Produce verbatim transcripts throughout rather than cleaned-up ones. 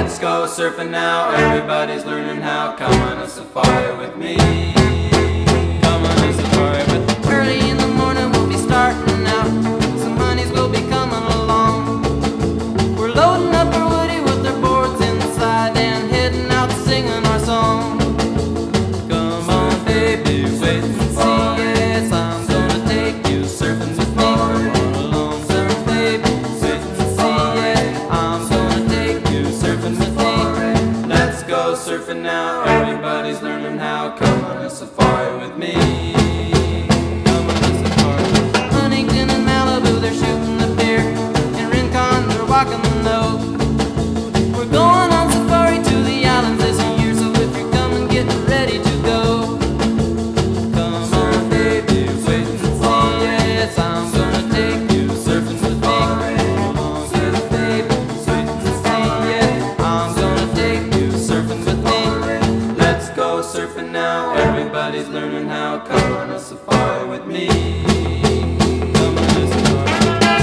Let's go surfing now, everybody's learning how. Come on a safari with me. Come on a safari with me. Early in the morning we'll be starting out. Some honeys will be coming along. We're loading up our woody with our boards inside and heading out singing our song. Come on baby, wait and see. Yes, I'm gonna take you surfing with me. Come on along, surf baby, wait and see. Yeah, I'm gonna take you surfing with me. Let's go surfing now, everybody's learning how. Come on a safari with me. Come on a safari. Huntington and Malibu, they're shooting the pier. In Rincon, they're walking the nose. We're going on safari to the islands this year, so if you're coming, get ready to go. Come on, baby, wait and see. Yes, I'm gonna take you surfing with me. Come on, yes, baby, wait and see. Yeah, I'm gonna take you surfing with me. Let's go surfing now, everybody's learning how. Come on a safari with me. Come on a safari.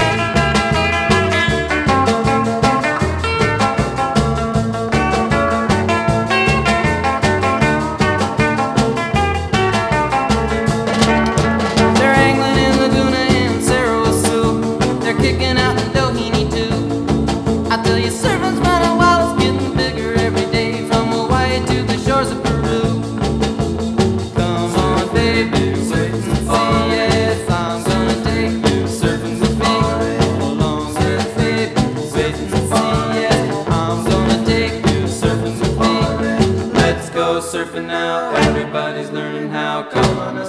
They're angling in Laguna and Sarasota. They're kicking out in Doheny too. I tell you, surfing's running wild, it's getting bigger every day, from Hawaii to the shores of Peru. Come on, baby, wait and see. Yes, I'm gonna take you surfing with me. Come along, yes, baby, wait and see. Yes, I'm gonna take you surfing with me. Let's go surfing now, everybody's learning how. Come on a